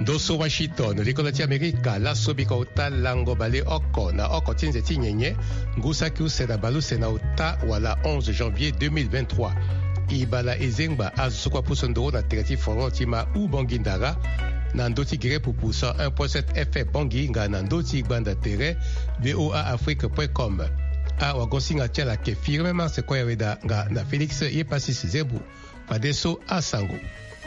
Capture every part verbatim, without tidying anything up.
Ndoso Washington, Rikolati Amerika, la sobika uta lango bale oko na oko tinze tinyenye, ngusa kiuse na balu sena uta wala onze janvier deux mille vingt-trois. Ibala ezengba azusukwa pusondoro na terati foron tima u bongindara, na ndoti gire pupusa un virgule sept F M bongi nga na ndoti gbanda tere v o a afrique point com. A wagonsinga tiala ke firmement se kwa yaweda nga na Felix Yepasis Zebu, padeso asango.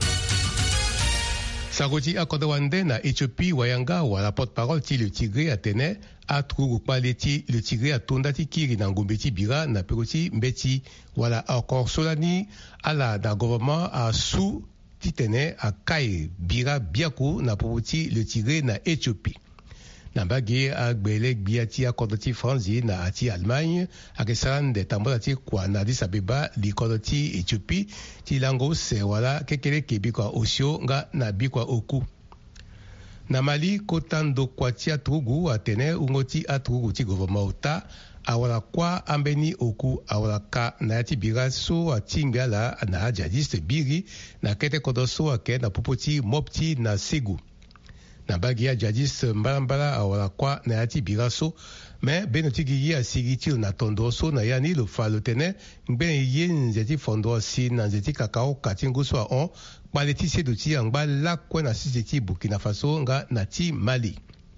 Saroti Akodawande na Éthiopie wayanga wala porte-parole ti le Tigré Atene a trugu paleti le Tigré atonda ti kiri na ngombeti bira na peroti mbeti wala encore solani ala da gouvernement a sous titene a kai bira biaku na popoti le Tigré na Éthiopie. Na bagi a gbele biati a kodoti Franzi na ati Allemagne a kesalan de tambola ti kwa na Addis Abeba li kodoti Éthiopie ti lango se wala kekele kebikwa osio nga na bikwa oku. Na Mali kotando kwa ti atrugu atene ungoti atrugu ti gouvernement uta awala kwa ambeni oku awala ka na yati bira so atingala na jadiste biri na kete kodoso ake na popoti mopti na Segu. Na bagi ya jadis mbalambala awala kwa na yati biraso, mais benotigi ye asigitil na tondoso na yani lo falotene, ben ye nzeti fondo si na nzeti kakao katingo so on, baleti seduti angba la kwa na siseti Burkina Faso nga na ti Mali.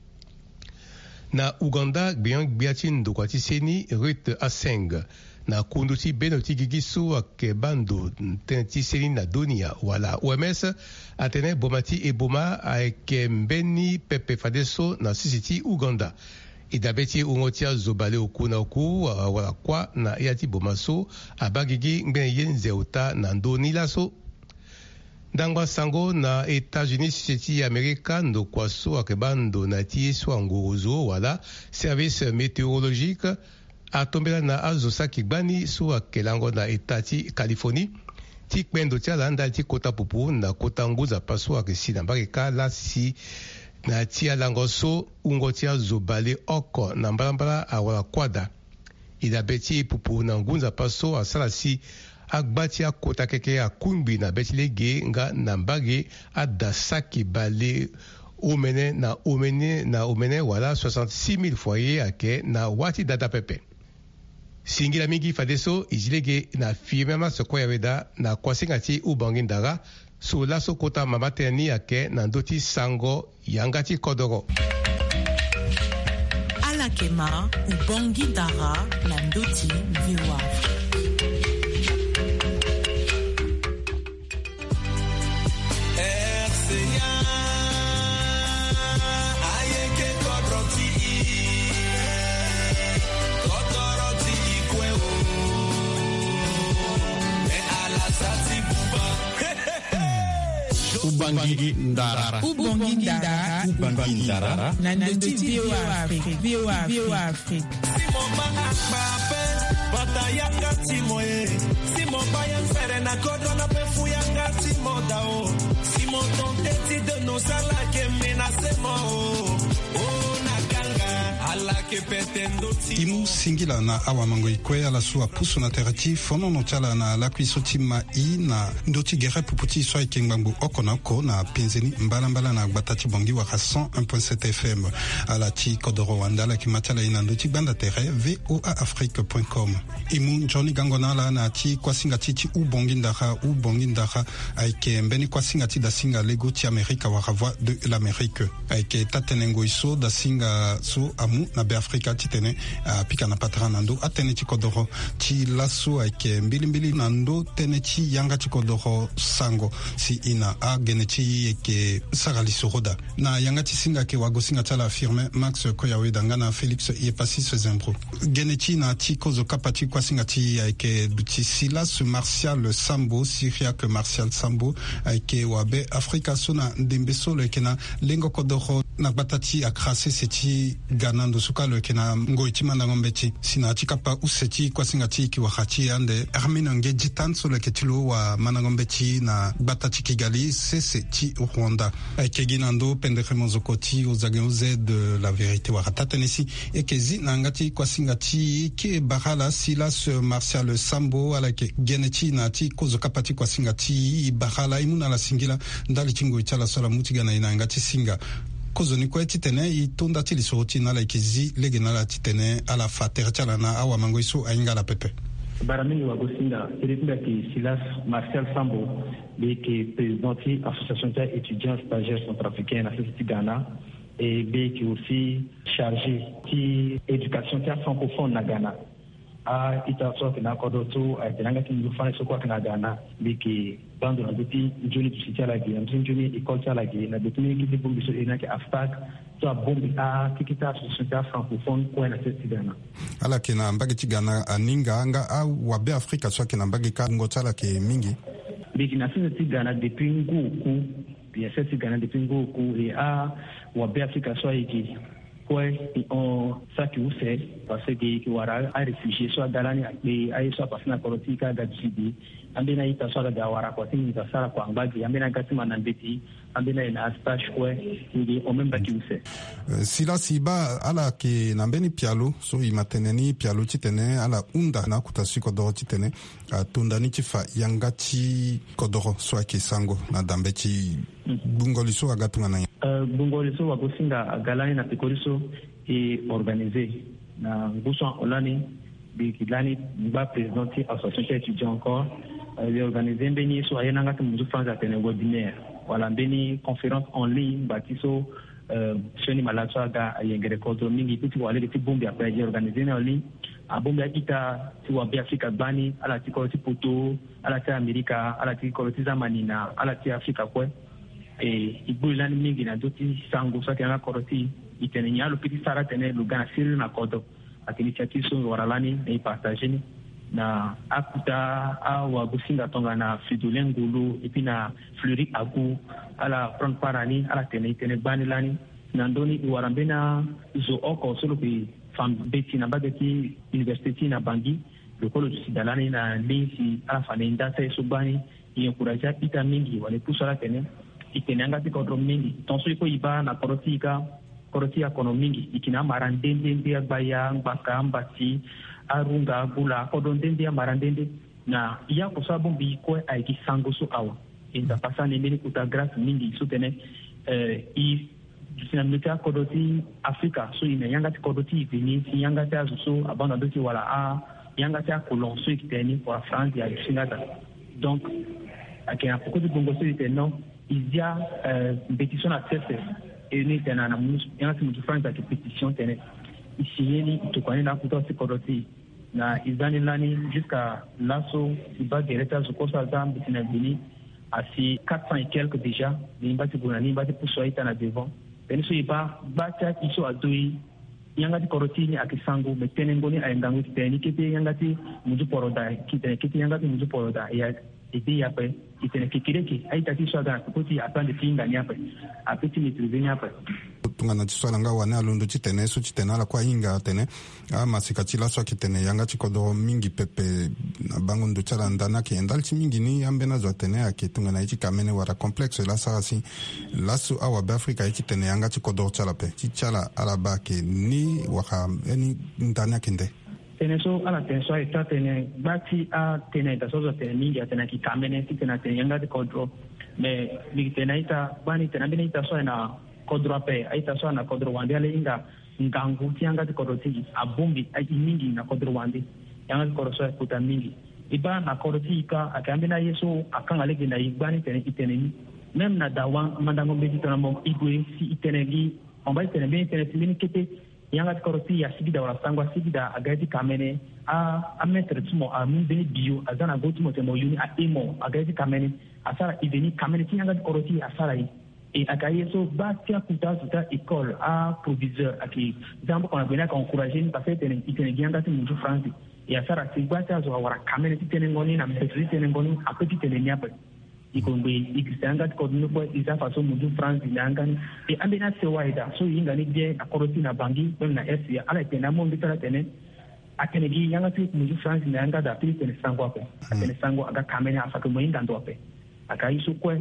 Na Uganda gbiang gbiatin ndokwati seni Ruth Aseng. Na kunduti benotigi gisu ake bando tenti seni na dunia wala O M S atene bomati e boma ake mbeni pepe fadeso na sisiti Uganda. Idabeti ungotia zobale oku na oku wala kwa na yati bomaso abagigi ngben yenze uta na ndoni laso. Dangwa sango na États-Unis sisiti Amerika ndo kwaso ake bando na tie so nguruzo wala service météorologique atombela na azosa kigbani so akelango na etati Californie ti kpendo ti alanda ti kota pupu na kota nguza paso akesi na bareka la si na ti alango so ungo ti azobale oko na mbalambala awala kwada ida beti pupu na nguza paso asala si agba ti akota keke akumbi na beti lege nga na mbage adasaki bale omene na omene na omene wala soixante-six mille foyers ake na wati data pepe. Singila mingi fadeso izilege na firmema soko yaweda na kwasingati ubangindara so laso kota mamateni yake na ndoti sango yangati kodoro. Alakema ubangindara na ndoti viwa. Ubangi Ndara. Ubangi Ndara. Ubangi Ndara. Nandoti Viwa Afrique. Viwa Viwa Afrique. Simoma Akpape, Batayanga Timoe. Simoma Yanferena Kodona Pefuyanga Timodao. Simon Teti de nos salake menacemo. Imu singila na awa mango ikwe ala sua pusu na terati fono no tala na lakwi soti ma i na ndoti gere puputi soa ikengbangu okonako na penzeni mbala mbala na batati bongi waka cent un virgule sept F M ala ti kodoro wandala ki matala ina ndoti banda tere v o a afrique point com. Imu Johnny Gangonala na ti kwa singa titi u bongi ndaka u bongi ndaka aike mbeni kwa singa ti da singa lego ti Amerika waka voix de l'Amérique aike tatenengo iso da singa so amu na be Afrika titene uh, pika na patara nando atene ti kodoro ti laso aike mbili mbili nando tene ti yanga ti kodoro sango si ina a gene ti eke sagali soroda na yanga ti singa ke wago singa tala firme Max Koyawe dangana Felix Yepasis Zembro gene ti na ti kozo kapati kwa singa ti aike duti Silas Martial Sambo Syriac Martial Sambo aike wabe Afrika sona ndembe solo eke na lengo kodoro na batati akrase seti ganando suka le kina ngoi chimanda ngombe chi sina chikapa usechi kwa singati ki wakati ande armino nge jitan so le ketilo wa manangombe chi na bata chi Kigali sese chi Rwanda keginando pendere mozokoti uzageuze de la vérité wa tatenesi ekezi nangati kwa singati ki bahala Silas Martial Sambo ala ke genechi na ti kozo kapati kwa singati bahala imuna la singila ndali chingo ichala sola mutigana inangati singa kozo ni kwa titene itunda tili soroti na la ikizi lege na la titene ala fater chala na awa mango iso ainga la pepe Baramini wa gosinga irinda ki Silas Martial Sambo be ki présidenti association des étudiants stagiaires centrafricains à City Ghana et be qui aussi chargé qui éducation francophone na Ghana a itaso kina kodoto a tenanga ki mfano soko kina Ghana be ki bando na depuis joni du la Guinée joni école la Guinée na depuis ki bombi so ina ki aftak to bombi a kikita société francophone kwa na City Ghana ala kina mbagi tigana aninga anga au wabe Afrika so kina mbagi ka ngotala ke mingi biki na City Ghana depuis nguku bien City Ghana depuis nguku et a wabe Afrika so iki kwa on ça qui vous fait parce que qui wara a réfugié soit dalani et a soit passé na korotika gadjidi ambena ita soit da wara kwa tingi ta sala kwa mbagi ambena gatima na mbeti ambena ina stage kwa ndi on même pas qui vous fait sila siba ala ki nambeni pialo so imateneni pialo titene ala unda na kutasiko do titene tunda ni chifa yangati kodoro so ki sango na dambeti bungoliso agatunga na uh, bungoliso wa gosinga galani na pikoriso e organisé na nguso olani bikilani ba présidenti association étudiant encore euh, organisé mbeni so ayena ngati muzu France atene webinaire wala mbeni conférence en ligne batiso euh soni malatwa ga ayengere kodro mingi kuti wale ti bombi après organisé na ligne abombi akita ti wa Afrika bani ala ti ko ti poto ala ti America ala ti ko ti zamani na ala ti Afrika kwa e ibulani mingi na doti sango sa kana koroti itene nyalo piti sara tene lugana siri na kodo akinitiati so waralani e partager na akuta a wa gusinga tonga na fidulengulu ipina fleury agu ala prendre parani ala tene tene banilani na ndoni warambena zo oko solo bi fam beti na bagati university na bangi le college sidalani na linsi ala fanenda sai subani i encourager ita mingi wale pusala tene itenanga tikodo mingi tonso iko iba na korotika korotia kono mingi ikina marandende ndia baya mbaka mbati arunga bula kodo ndende ya marandende na iya kosabu mbikwe aiki sango so awa inda pasane meni kuta grâce mingi sutene eh i sina mita kodoti Afrika so ina yanga tikodoti vini yanga ta so abana doti wala a yanga ta kolon so ikiteni pour France ya singata donc akina pokoti bongo so iteno izia euh pétition à test et ni tena na mus yana simu France à pétition tena ici ni tukani na kutoa sikoroti na izani lani jusqu'à lasso iba gereta zukosa zambi tina bini asi quatre cents et quelques déjà limbati bunani mbati puso ita na devant tena so iba bacha iso adui yangati korotini akisangu metene ngoni ayendangu teni kete yangati muju poroda kite kete yangati muju poroda ya iti yape itene kikireki aita kiswa ga kuti apande pinga nyape apeti mitrizeni hapa tungana tswala nga wana lundo chitene so chitena la kwa inga tene ama sikachila so kitene yanga chikodo mingi pepe na bango ndo chala ndana ki endalchi mingi ni ambena zo tene ake tungana ichi kamene wara complexe la sarasi lasu awa Afrika ichi tene yanga chikodo chala pe chichala alaba ke ni waka eni ndana kende teneso ala tenso ita tene bati a tene da sozo tene mingi atena ki kamene tena tene yanga de kodro me mingi tena ita bani tena bini ita so na kodro pe ita so na kodro wande ale inga ngangu tianga de kodro tigi abumbi ai mingi na kodro wande yanga de kodro so kuta mingi iba na kodro tika akambina yeso akanga legi na ibani tene itene ni même na dawa mandango mbiti tena mo igwe si itene gi on va itene bien tene tini kete yanga koroti ya sigida wala sangwa sigida agaiti kamene a a mettre tumo a mbeni bio azana gotumo temo yuni a emo agaiti kamene asara ideni kamene yanga koroti asara yi e akayeso batia kuta tuta école a proviseur aki jambo kona bena ka encourager ni parce que tene itene yanga timu du France e asara sigbatia zo wala kamene tene ngoni na mettre tene ngoni a petit tene nyape ikombe ikisanga kodno kwa isa faso mudu France ngani e ambena se waida so yinga ni je akoroti na bangi na S ya ala tena mo mbitala tene atene gi yanga ti mudu France nganga da pili tene sango ape atene sango aga kamena afaka mo inga ndo ape aka isu kwa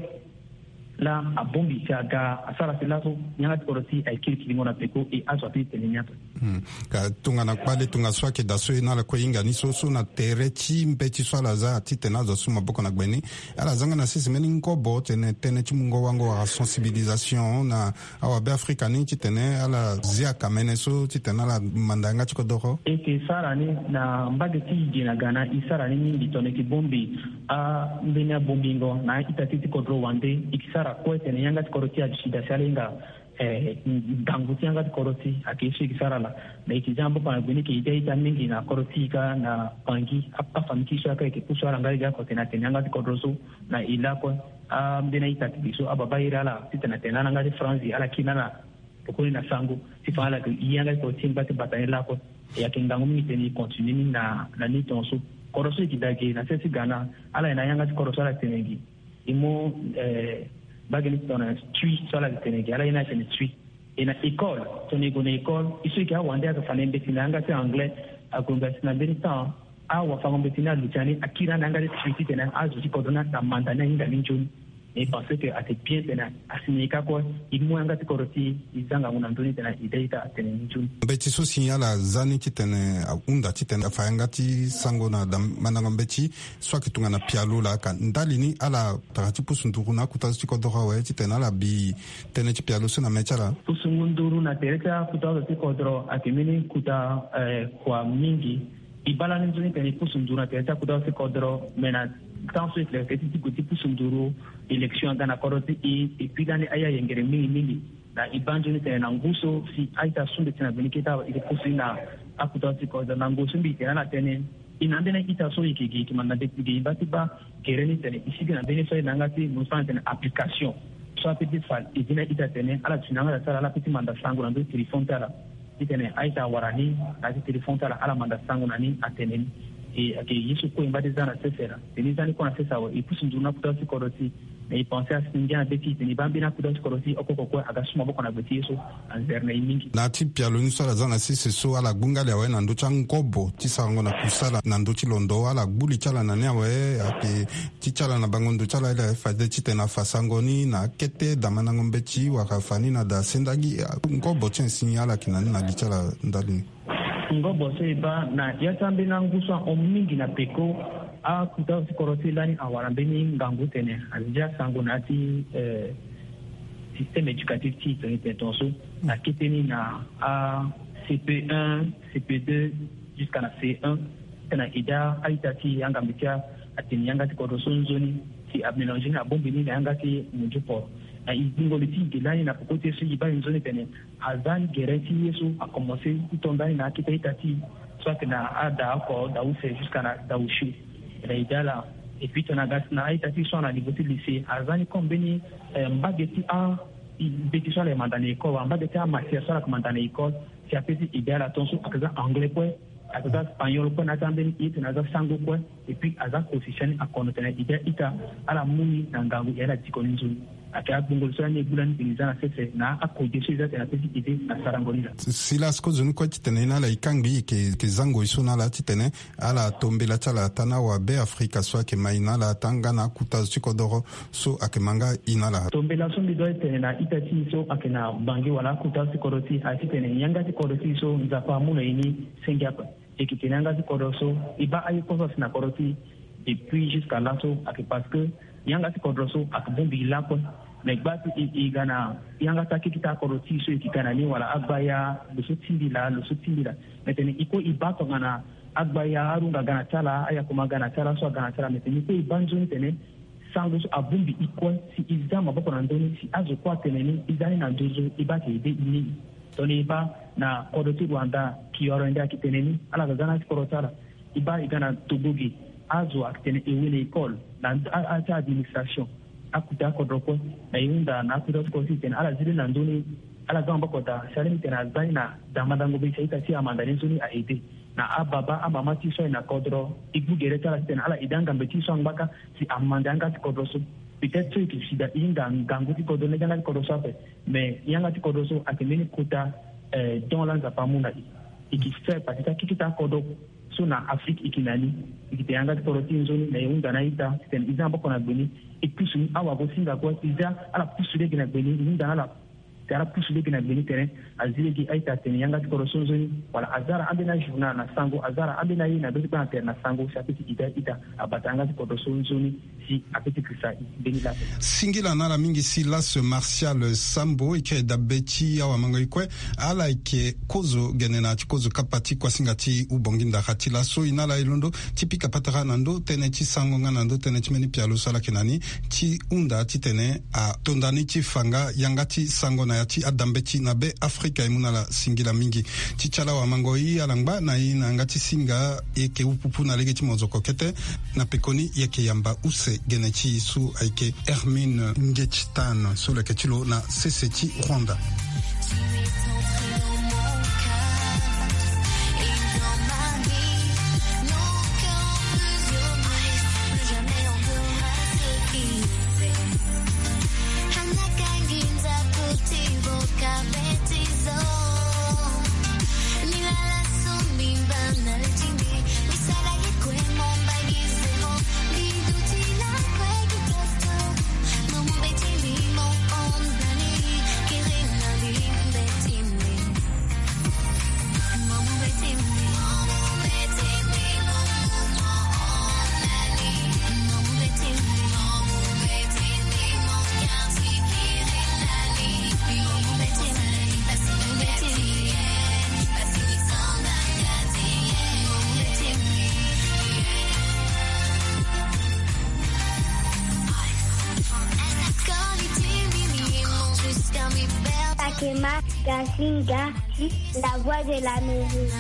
la abombi chaga asara silaso nyanga koroti ay kiriki ngona peko e aso api tene nyato Hmm. Ka tunga na kwale tunga swake da so ina la ko inga ni so so na terechi mbeti swala za titena za suma boko na gbeni ala zanga na sisi meni ngobo tene tene chimungo wango wa sensibilisation na awa be Afrika ni titene ala zia kamene so titena la mandanga chiko doro e ke sara ni na mbage ti jina gana isara ni mingi tone ki bombi a mbenya bombingo na itatiti kodro wande ikisara ko tene yanga koroti ajida salinga eh ganguti yanga koroti akishi kisara la na ikijambo kwa gbeni ki ide ita mingi na koroti ka na pangi apa famikisha ka ke kusara ngali ga ko tena tena yanga kodroso na ila ko a mbena itati so ababa ira la tena tena ngali France ala kinana pokoni na sango sifala ke yanga ko timba te batayela ko ya kingango mingi teni continue na na ni tonso koroso ikidage na sesi gana ala ina yanga koroso la tenegi imo eh bagani tona tui sola de tenegi ala ina tene tui ina école toni go na école isu ki awande aka fanembe tinanga te anglais akunga sina benita awa fangombe tina luchani akira nanga de tui tena azu kodona na mandana inga ninjuni et parce que à tes pieds tena asinika ko imu anga tikoroti izanga nguna ndoni tena ideita tena ninjuni mbeti so signala zani titene unda titene afanga ti sango na mananga mbeti so kitunga na pialula ka ndali ni ala tarati pusunduru na kutazi kodora we titene ala bi tene ti pialu so na mechala pusunduru na tereta kutazi ti kodro akimini kuta eh, kwa mingi ibala ninjuni tena pusunduru na tereta kutazi ti kodro mena tant que les petits côtés pour sondoro élection dans la koroti et puis dans aya yengere mingi mingi na ibanjo ni tena nguso si aita sunde tena beniketa ile kusina akutasi ko da nguso mbi tena tena inande na ita so ikigi kimanda de kigi batiba kereni tena isigi na bene so nangati musan tena application so petit fal idina ita tena ala tunanga da sala la petit manda sango na telefone tala itene aita warani na telefone tala ala manda sango nani atenen et que yesu ko imbadi zana sefera teni zani ko na sesa wa ipusu nduna kutasi koroti na ipenser à singia beti teni bambina kutasi koroti okoko ko agasuma boko na beti yesu anzerne mingi na ti pialo ni sala zana sisi so ala gungali awe na ndocha ngobo ti sango na kusala na ndochi londo ala gbuli chala na newe ake ti chala na bango ndo chala ile fade ti tena fasangoni na kete damana ngombeti wakafani na da sendagi ngobo ti signala kinani na lichala ndali ngobo seba na yatambe na nguso omingi na peko a kuta koroti lani awarambeni ngangu tene alija sango na ti eh, système éducatif ti tene tonso na kiteni na a C P un C P deux jusqu'à na C un tena ida aitati yanga mitia atini yanga ti koroso nzoni ti abmelange na bombini na yanga ti mujupo na ibingo liti gilani na pokote su iba nzoni tene azan gereti yesu a commencé tondani na kita itati soit na ada ko da use jusqu'à na da ushi na idala et puis tona gas na itati so na niveau lycée azani kombeni mbageti a beti so le mandane ko mbageti a matière so la mandane école si apesi idala tonso akaza anglais ko akaza espagnol ko na tambeni itu na za sango ko et puis aza position a konotena ida ita ala muni na ngangu ya la tikoninzu aka bungol so ne bulan binizana sese na akoje so izate na pesi ide na sarangolila silas ko zunu ko titene na la ikangi ke ke zango isuna la titene ala tombela tala tana wa be Afrika so ke maina la tanga na kuta chikodoro so akemanga inala tombela so mi doite na itati so akena bangi wala kuta chikoroti asitene yanga chikoroti so nzapa muno ini sengiapa ekitenanga chikoroso iba ayikoso sina koroti depuis jusqu'à là so ake parce que yanga tikodroso akabumbi lapo na gbatu igana yanga takikita koroti so ikikana ni wala agbaya lusutindila lusutindila meteni iko ibato ngana agbaya arunga gana chala aya kuma gana chala so gana chala meteni ko ibanzo tene sango so abumbi iko si izama boko na ndoni si azo kwa teneni izani na ndozo ibake ide ini toni iba na koroti Rwanda kioro ndia kiteneni ala gana korotala iba igana tobogi azo akitene ewele école na ata administration akuta kodroko na yunda na kudo ko siten ala zile na ndoni ala gamba kota shalimi tena zaina damadango be saita si amandani zuni a ede na ababa abama ti so na kodro igu gereta la tena ala idanga mbeti so ngaka si amandanga kodroso peut-être ceux qui sida inga nganguti kodo ne jana kodo sape mais yanga ti kodo so akemeni kuta eh dans la zapamuna et qui fait parce que kita kodo so na Afrique ikinani ikite yanga ti kodo tinzoni na yunga na ita ten izamba kona beni et puis awa go singa ko iza ala pusule kina beni yunga ala tara pusule kina beni terrain azile ki aita ten yanga ti kodo sonzoni wala azara ambena journal na sango azara ambena yina do ba ter na sango chapiti ita ita abatanga ti kodo sonzoni si apeti krisa beni la singila nala mingi si las Martial Sambo ike dabeti awa mango ikwe ala ike kozo genena ti kozo kapati kwa singati ubonginda khati la so inala ilondo tipika patara nando tene ti sango nga nando tene ti meni pialo sala kenani ti unda ti tene a tondani ti fanga yangati sango na yati adambeti na be Afrika imunala singila mingi ti chala wa mango i alangba na i na ngati singa eke upupu na lege ti mozoko kete na pekoni yeke yamba use genechi su aike Hermine Ngechtan sur le ketilo na C C T Rwanda. Kasinga, la voix de la maison.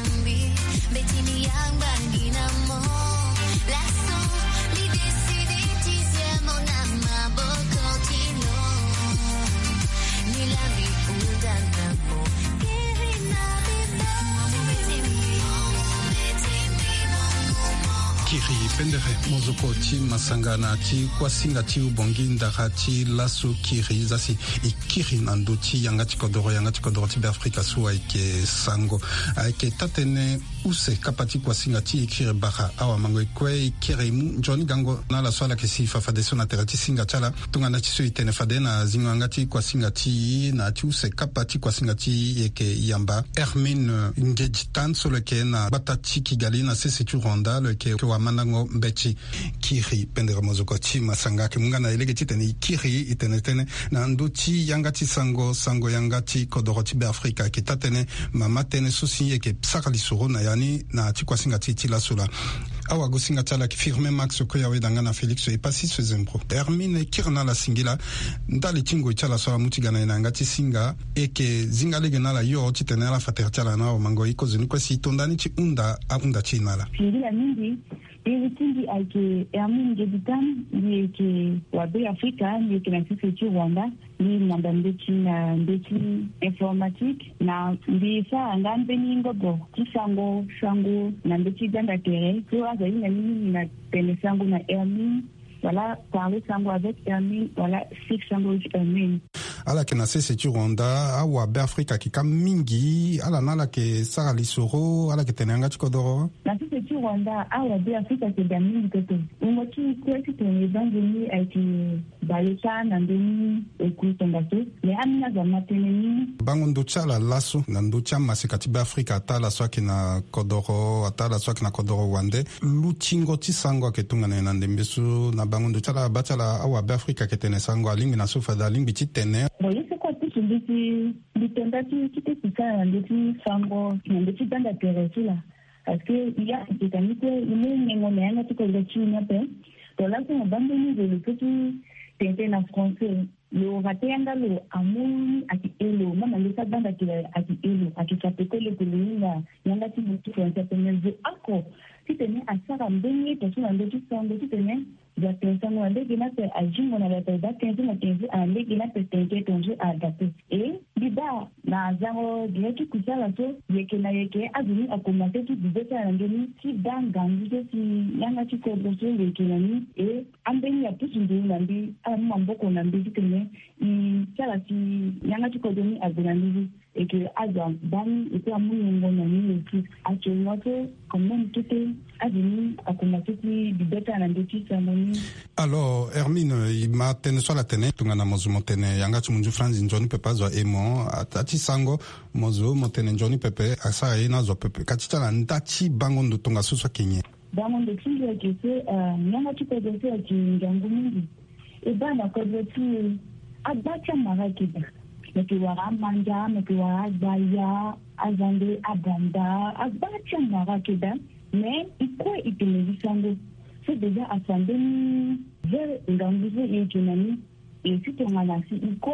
Kiri pendere mozoko ti masangana ti kwasinga ti ubongi ndara ti laso kiri zasi ikiri nando ti yanga ti kodoro yanga ti kodoro ti be Afrika su aike sango aike tatene use kapati kwasinga ti ikiri baka awa mango ikwe ikiri mu njoni gango na la swala kesi fafadeso na terati singa chala tungana ti so itene fade na zinganga ti kwasinga ti na ti use kapati kwasinga ti yeke yamba Hermine Ngechtan so leke na batati Kigali na C C T Rwanda leke manango mbechi kiri pendere mozoko ti masanga ke munga na elege ti tene kiri itene tene na nduti yanga ti sango sango yanga ti kodoro ti be Afrika ke tatene mama tene sosi ke psaka lisoro na yani na ti kwasinga ti ti la sola awa go singa tala ki firme max ko yawe danga na Felix e pasi se zembro Hermine kirna la singila ndali tingo chala so mutigana ina ngati singa e ke zinga lege na la yo ti tene la fater tala na mango iko zini ko si tondani ti unda a unda ti nala singila mingi Everything ake Hermine Ngechtan ni ke wabe Afrika ni ke na C C T Rwanda ni manda mbeti na mbeti informatique na mbisa ngambe ni ngogo kisango sango na mbeti ganda tere so aza ina nini na pene sango na Hermine voilà parler sango avec Hermine voilà six sango avec Hermine ala ke na C C T Rwanda awa be Afrika ki kam mingi ala nala ke sara lisoro ala ke tenanga ti kodoro na C C T Rwanda awa be Afrika ke da mingi toto umoti kwesi tene bangeni aiki baleta na ndeni ekutonga to le amina za matene bango ndo chala laso na ndo chama sikati be Afrika atala so ke na kodoro atala so ke na kodoro wande lutingo ti sango ke tunga na ndembesu na bango ndo chala batala awa be Afrika ke tene sango alingi na sofa da lingi ti tene bon yese kwa ti nditi litenda ti ti ti na nditi sango na nditi danda teresula parce que il y a des amis que ils ne ngone yanga ti ko le chi na pe to la ko bambe ni de le petit tente na français lo ratenda lo amuni ati elo mama le sa banda ti ati elo ati chapete le kulinga yanga ti mutu français penyezo ako ti tene asara mbeni to so na nditi sango ti tene ya pensamo ande gina pe ajingo na la da quinze na quinze ande gina pe tente tonjo adapté et biba na zango direct kusala so yeke na yeke azuni akomate tu bizeta na ndeni ti danga nje ti yanga ti ko so yeke na ni e ambeni ya pusu ndu na mbi ama mboko na mbi tene i sala ti yanga ti ko doni azuna ndi et que Adam Bani était à mon nom qui actuellement quand même tout est admis à commencer du bêta na ndeti samoni. Alors Hermine il m'a tenu sur la tene tungana mozu motene yanga chimunju franzi njoni pepe zo emo atati sango mozu motene njoni pepe asa ina zo pepe kachicha na ndati bango ndo tunga suswa kenye. Bango ndo kinga kese yanga chipepe ati ngangu mingi e bana ko zoti abacha marakida mekiwara manja mekiwara baya azande abanda abacha marakida mais iko itelevisango c'est déjà assemblé vers ngambuzo yekinani et si tongana si iko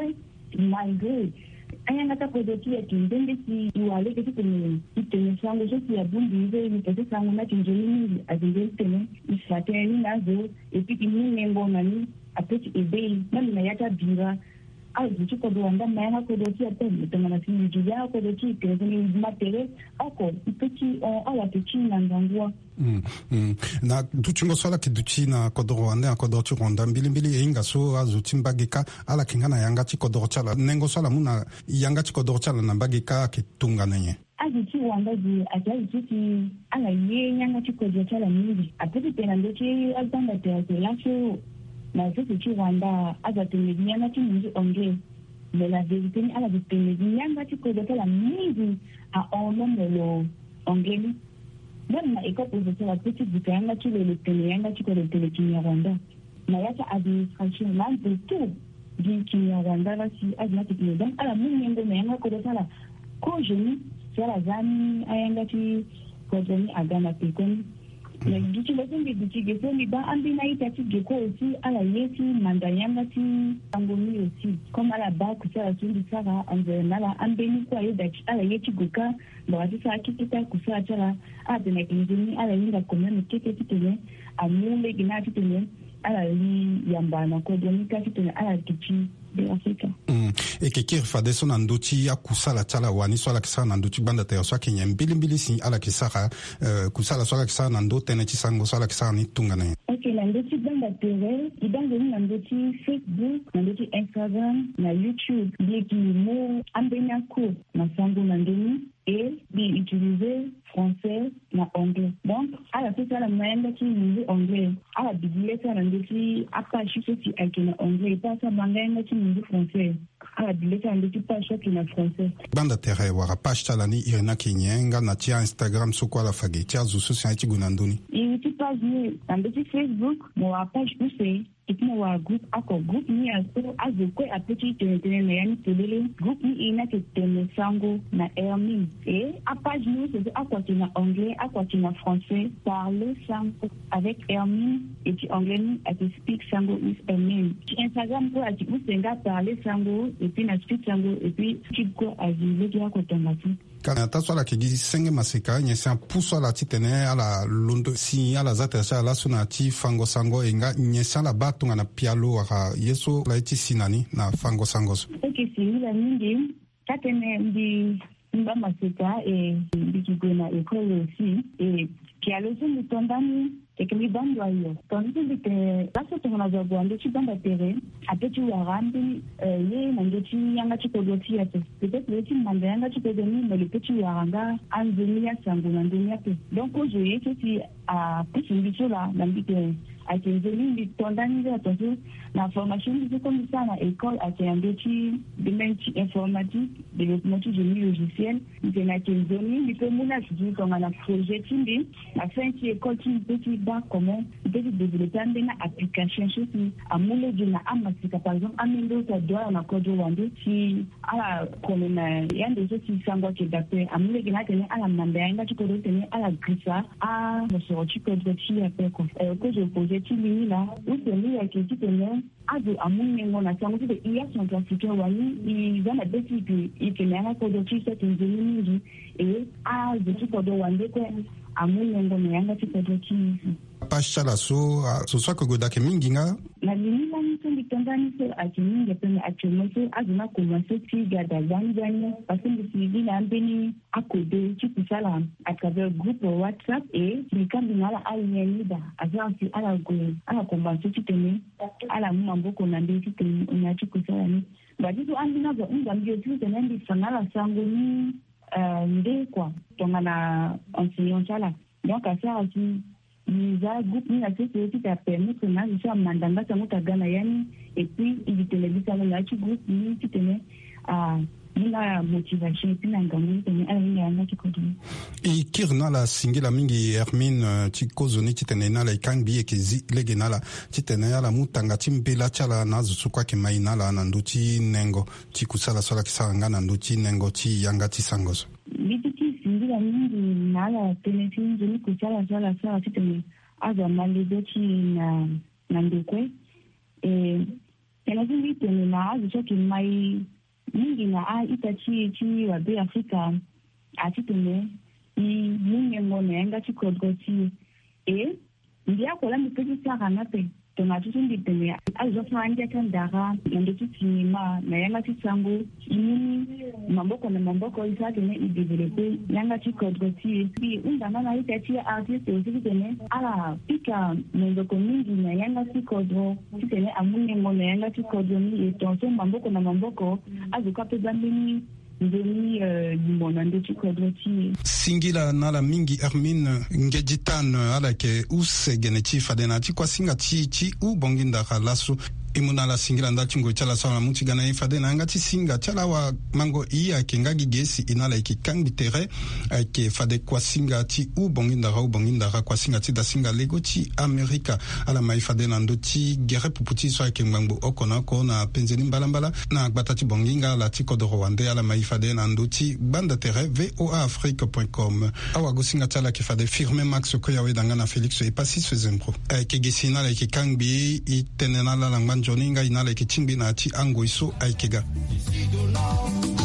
malgré ayanga ta kodoti ya kindende ki iwale ke tene itene sango so ki abundi ize ni pese sango na kinjeni azinde tene isateni nazo et puis imune ngongani apeti ebe nani na yata bira azu ko do anda maya ko do ti atene tongana si juya ko do ti ke ni matere ako ipeti ala peti na ngangwa. Mm, mm. Na duchingo swala ki duchi na kodoro ande akodoro chi ronda mbili mbili inga so azu timbagika ala kingana yanga chi kodoro chala nengo swala muna yanga chi kodoro chala na mbagika ki tunga nenye azu chi wanda di ajayi chi ala ye yanga chi kodoro chala mingi apeti tena ndochi azanga te azo na sisi chi wanda azatene yanga chi mingi onge mais la vérité ni ala ditene yanga chi kodoro chala mingi a onomo lo ongeni. Même na école pour faire la petite différence tu le télé yanga tu le télé Kinyarwanda na yata administration là de tout du Kinyarwanda là si azna tikile donc ala munyengo na yanga ko sala ko jeni sala zani ayanga ti ko jeni agana tekoni na duti le ngi duti geso ni ba ambi na ita ti geko aussi ala yeti manda yanga ti angoni aussi comme ala ba ku sala tundi sara anzela ambi ni kwa yeda ala yeti goka ba ti sa kitita ku sala chala a de na kinjini ala yinga komene keke titene amule gina titene ala li yamba na ko doni ka titene ala kichi de Afrika. Mm. E ke kir fa deso na nduti ya kusala chala wani swala kisara na nduti banda te so kenya mbili mbili si ala kisara uh, kusala swala kisara na ndo tene chi sango swala kisara ni tunga na. Okay, na nduti banda tere ibango na nduti Facebook na nduti Instagram na YouTube yeki mo ambenya ko na sango na ndeni et d'utiliser français na anglais. Donc, à la toute la même qui nous anglais, à la bibliothèque à l'industrie, à pas juste si elle est anglais, pas ça mangane qui nous français. À la bibliothèque à l'industrie pas choc qui est français. Banda tere wara page talani irena kinyenga na tia Instagram soko la fage tia zusu si ati gunanduni. Et tu passes dans le Facebook, mon page poussée. Et puis on a groupe encore groupe ni aso azoko a petit tene na yani tolele groupe ni ina ke tene sango na Hermine et à page nous c'est à quoi na anglais à quoi na français parler sango avec Hermine et puis anglais ni à speak sango with Hermine Instagram ko ati usenga parler sango et puis na speak sango et puis tu ko azile kia ko tomati kana ta swala ke gizi senge masika nyesa puso la titene ala londo si ala zata sa la sunati fango sango enga nyesa la batunga na pialo waka yeso la iti sinani na fango sango. Okay, si la mingi katene ndi mba masika e bikigona ekole aussi e pialo so mutondani ekemi bando ayo tonzi bite baso tongana za bwando chi banda tere apeti warambi ye nangechi yanga chi kodoti ate peut-être le tim manda yanga chi kodoni mais le petit waranga anzenia sango nandenia pe donc aujourd'hui que si a petit bicho là nambite a tenzeli tondani za tonzo na formation de comme ça na école a tendechi de menti informatique développement du génie logiciel de na tenzeli bito muna tujui tongana projet timbi a fin qui école qui petit bas comment peut développer une application chez à moule de na amasika par exemple amendo ta doit na kodo wande si ala comme na yande zo si sango ke dape amule gina tene ala manda yanga chikodo tene ala grisa a mo so chikodo chi ape ko e ko je poser ti li là ou c'est lui qui dit tene azu amune ngona sango de iya son classique wani i zana beti ki i tene na kodo chi se tinjini et a de chikodo wande ko amunengo na yanga tikodo chi pasha la so so so ko goda ke mingi nga na limila ni so litangani so ajiminge pene achomoso azuna kumaso ti gada gani parce que si na ambeni akode chi kusala à travers groupe WhatsApp et ni kambina la ayenida azansi ala go ala kumaso ti tene ala mamboko na ndi ti tene na chi kusala ni badizo ambina zo ngambio ti tene ndi sanala sango ni ndé quoi tongana enseignant chala donc à ça aussi nous a groupe ni la société qui a permis que na je suis mandanga sango tagana yani et puis il télévisa la chi groupe ni qui tenait à la motivation puis nangamu tenait à ni anga qui continue et kirna la singila mingi Hermine chikozoni titene na la ikangbi ekezi legena la titene ya la mutanga timbela chala na zusukwa ke maina la nanduti nengo chikusala sola kisanga nanduti nengo ti yanga ti sangozo bititi singila mingi na la telefoni jeni kusala sala sala titene aza malezo chi na nandukwe e tena zingi tene na azu ke mai mingi na a itachi chi wa be Afrika atitene ni munge ngone nga chikodgoti e ndia kola mipesi saka nape tona tutundi tene azo fanya kandara ndo tutima na yanga tsango ini mamboko na mamboko isake ne idevelope yanga chikodgoti bi undana na itachi artist usitene ala pika mendoko mingi na yanga chikodro tene amunge ngone yanga chikodro ni etonso mamboko na mamboko azo kape bambini ndeni limonande chikodroti singila nala mingi Hermine ngejitan ala ke use geneti fadena ti kwa singa ti ti u bonginda kalasu imuna la singila nda chingo chala sala muti gana ifadena ngati singa chala wa mango iya ke ngagi gesi inala ki kangi tere ke fade kwa singa ti u bonginda ra u bonginda ra kwa singa ti da singa lego ti Amerika ala mai fadena ndo ti gere puputi so ke ngbango okona ko na penzeni mbalambala na gbatati bonginga la ti kodo Rwanda ala mai fadena ndo ti banda tere voa afrique point com awa go singa chala ke fade firme max ko yawe dangana Felix e pasi se zembro ke gesina la ke kangi i tenena la langman joninga inala ke chimbi na ti ango iso aikega.